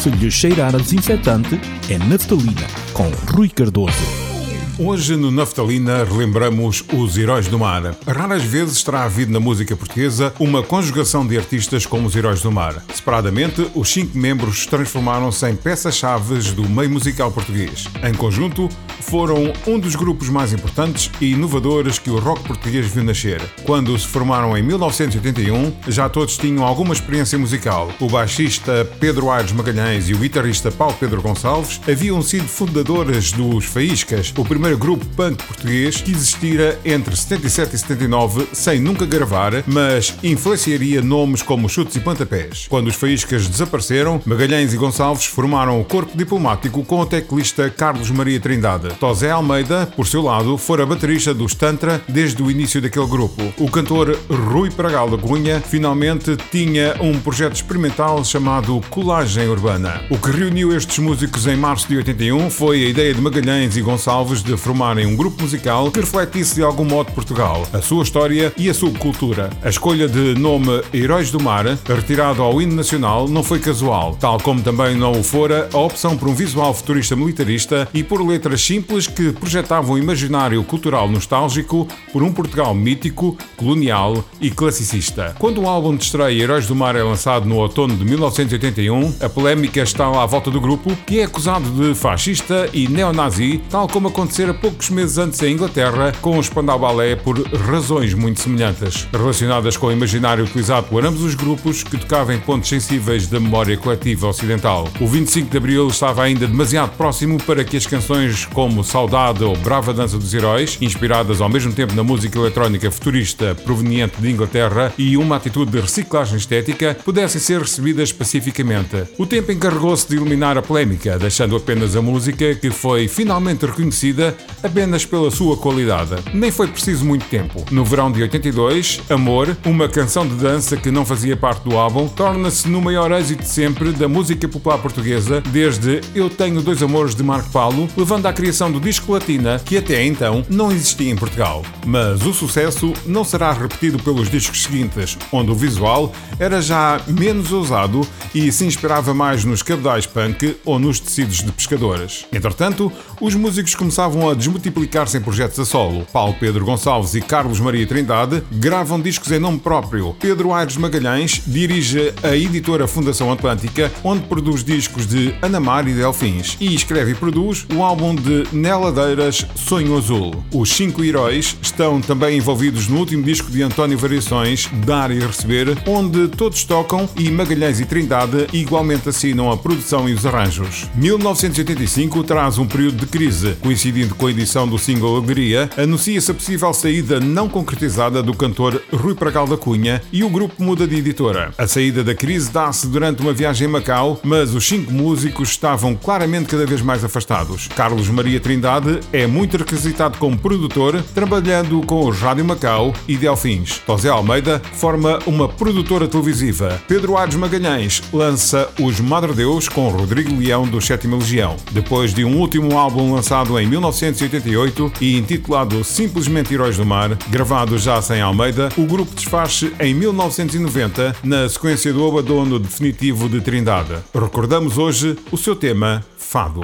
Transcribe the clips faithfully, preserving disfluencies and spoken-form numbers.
Se lhe cheirar a desinfetante, é naftalina, com Rui Cardoso. Hoje no Naftalina relembramos os Heróis do Mar. Raras vezes terá havido na música portuguesa uma conjugação de artistas como os Heróis do Mar. Separadamente, os cinco membros transformaram-se em peças-chave do meio musical português. Em conjunto, foram um dos grupos mais importantes e inovadores que o rock português viu nascer. Quando se formaram em mil novecentos e oitenta e um, já todos tinham alguma experiência musical. O baixista Pedro Aires Magalhães e o guitarrista Paulo Pedro Gonçalves haviam sido fundadores dos Faíscas, o primeiro grupo punk português que existira entre setenta e sete e setenta e nove, sem nunca gravar, mas influenciaria nomes como Chutes e Pontapés. Quando os Faíscas desapareceram, Magalhães e Gonçalves formaram o corpo diplomático com o teclista Carlos Maria Trindade. Tosé Almeida, por seu lado, fora baterista dos Tantra desde o início daquele grupo. O cantor Rui Pragal da Cunha finalmente tinha um projeto experimental chamado Colagem Urbana. O que reuniu estes músicos em março de oitenta e um foi a ideia de Magalhães e Gonçalves de formarem um grupo musical que refletisse de algum modo Portugal, a sua história e a sua cultura. A escolha de nome Heróis do Mar, retirado ao hino nacional, não foi casual, tal como também não o fora a opção por um visual futurista militarista e por letras simples que projetavam um imaginário cultural nostálgico por um Portugal mítico, colonial e classicista. Quando o álbum de estreia Heróis do Mar é lançado no outono de mil novecentos e oitenta e um, a polémica está lá à volta do grupo, que é acusado de fascista e neonazi, tal como aconteceu poucos meses antes em Inglaterra com o Spandau Ballet por razões muito semelhantes, relacionadas com o imaginário utilizado por ambos os grupos que tocavam em pontos sensíveis da memória coletiva ocidental. O vinte e cinco de Abril estava ainda demasiado próximo para que as canções como Saudade ou Brava Dança dos Heróis, inspiradas ao mesmo tempo na música eletrónica futurista proveniente de Inglaterra e uma atitude de reciclagem estética, pudessem ser recebidas pacificamente. O tempo encarregou-se de eliminar a polémica, deixando apenas a música que foi finalmente reconhecida apenas pela sua qualidade. Nem foi preciso muito tempo. No verão de oitenta e dois, Amor, uma canção de dança que não fazia parte do álbum, torna-se no maior êxito de sempre da música popular portuguesa, desde Eu Tenho Dois Amores de Marco Paulo, levando à criação do disco Latina, que até então não existia em Portugal. Mas o sucesso não será repetido pelos discos seguintes, onde o visual era já menos ousado e se inspirava mais nos cabedais punk ou nos tecidos de pescadores. Entretanto, os músicos começavam a desmultiplicar-se em projetos a solo. Paulo Pedro Gonçalves e Carlos Maria Trindade gravam discos em nome próprio. Pedro Aires Magalhães dirige a editora Fundação Atlântica, onde produz discos de Ana Mar e Delfins, e escreve e produz o álbum de Neladeiras Sonho Azul. Os cinco heróis estão também envolvidos no último disco de António Variações, Dar e Receber, onde todos tocam e Magalhães e Trindade igualmente assinam a produção e os arranjos. mil novecentos e oitenta e cinco traz um período de crise, coincidindo com a edição do single Alegria, anuncia-se a possível saída não concretizada do cantor Rui Pragal da Cunha e o grupo muda de editora. A saída da crise dá-se durante uma viagem a Macau, mas os cinco músicos estavam claramente cada vez mais afastados. Carlos Maria Trindade é muito requisitado como produtor, trabalhando com os Rádio Macau e Delfins. Tosé Almeida forma uma produtora televisiva. Pedro Aires Magalhães lança os Madre Deus com Rodrigo Leão do Sétima Legião. Depois de um último álbum lançado em mil novecentos e oitenta e oito e intitulado simplesmente Heróis do Mar, gravado já sem Almeida, o grupo desfaz-se em mil novecentos e noventa na sequência do abandono definitivo de Trindade. Recordamos hoje o seu tema Fado.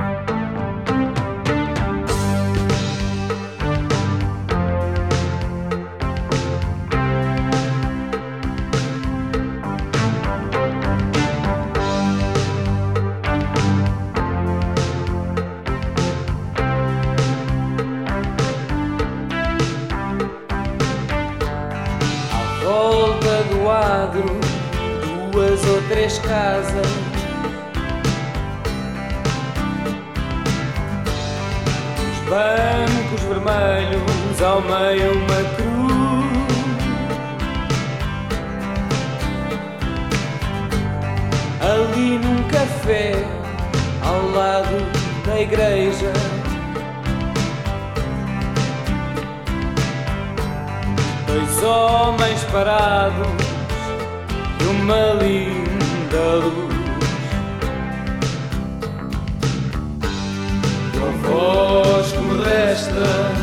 Duas ou três casas, os bancos vermelhos, ao meio uma cruz, ali num café, ao lado da igreja, dois homens parados, uma linda luz. Com a voz que me resta,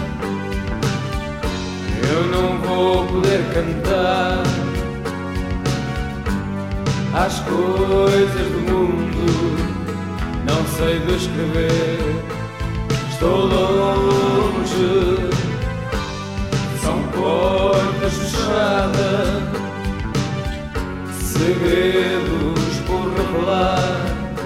eu não vou poder cantar às coisas do mundo sei descrever. Estou longe, são portas fechadas, segredos por revelar.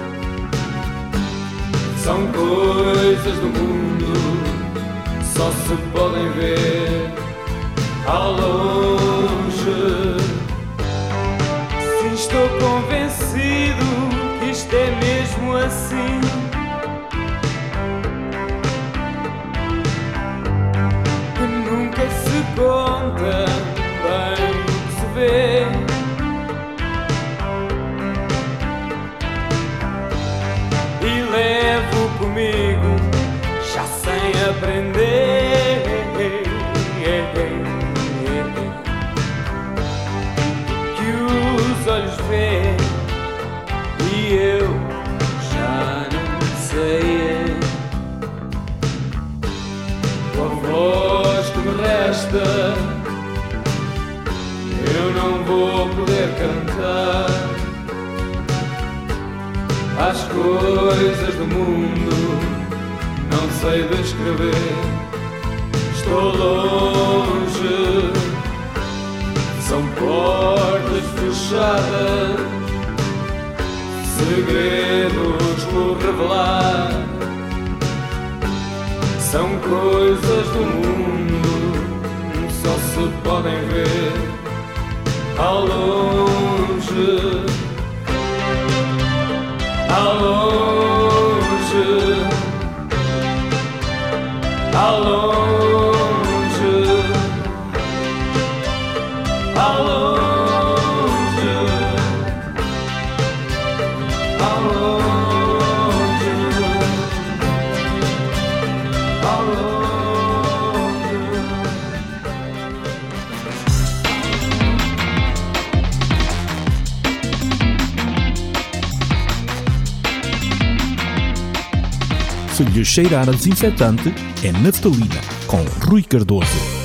São coisas do mundo, só se podem ver ao longe. Sim, estou convencido que isto é mesmo assim. Que nunca se conta bem o que se vê. E levo comigo, já sem aprender, que os olhos veem e eu já não sei. Com a voz que me resta, eu não vou poder cantar. As coisas do mundo não sei descrever. Estou longe, são portas fechadas, segredos por revelar. São coisas do mundo, só se podem ver ao longe. Ao longe, ao longe, ao longe, ao longe, ao longe. Se lhe cheirar a desinfetante, é naftalina, com Rui Cardoso.